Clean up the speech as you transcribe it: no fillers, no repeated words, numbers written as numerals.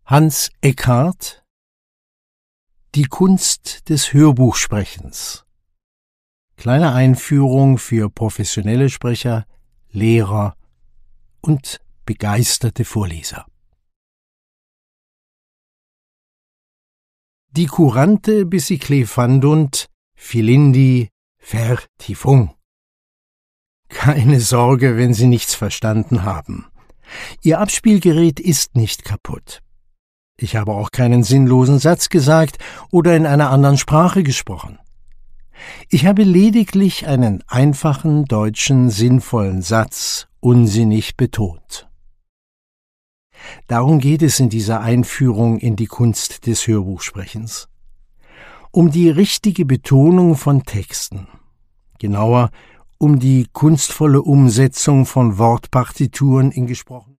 Hans Eckhardt: Die Kunst des Hörbuchsprechens. Kleine Einführung für professionelle Sprecher, Lehrer und begeisterte Vorleser. Die Courante biciclefandunt filindi vertifung. Keine Sorge, wenn Sie nichts verstanden haben. Ihr Abspielgerät ist nicht kaputt. Ich habe auch keinen sinnlosen Satz gesagt oder in einer anderen Sprache gesprochen. Ich habe lediglich einen einfachen deutschen sinnvollen Satz unsinnig betont. Darum geht es in dieser Einführung in die Kunst des Hörbuchsprechens. Um die richtige Betonung von Texten, genauer um die kunstvolle Umsetzung von Wortpartituren in gesprochen